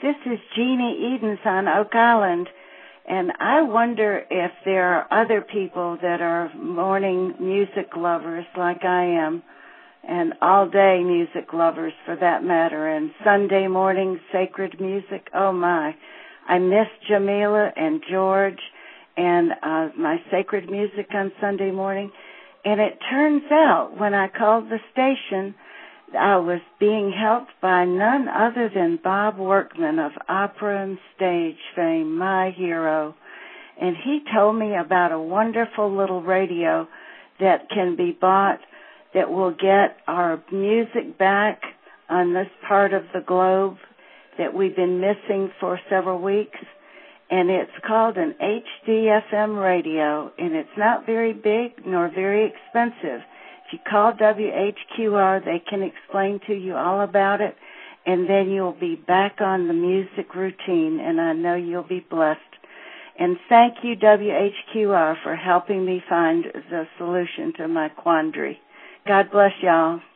this is Jeannie Edens on Oak Island, and I wonder if there are other people that are morning music lovers like I am, and all-day music lovers for that matter, and Sunday morning sacred music. Oh, my. I miss Jamila and George and my sacred music on Sunday morning. And it turns out when I called the station, I was being helped by none other than Bob Workman of opera and stage fame, my hero. And he told me about a wonderful little radio that can be bought that will get our music back on this part of the globe that we've been missing for several weeks. And it's called an HD-FM radio, and it's not very big nor very expensive. If you call WHQR, they can explain to you all about it, and then you'll be back on the music routine, and I know you'll be blessed. And thank you, WHQR, for helping me find the solution to my quandary. God bless y'all.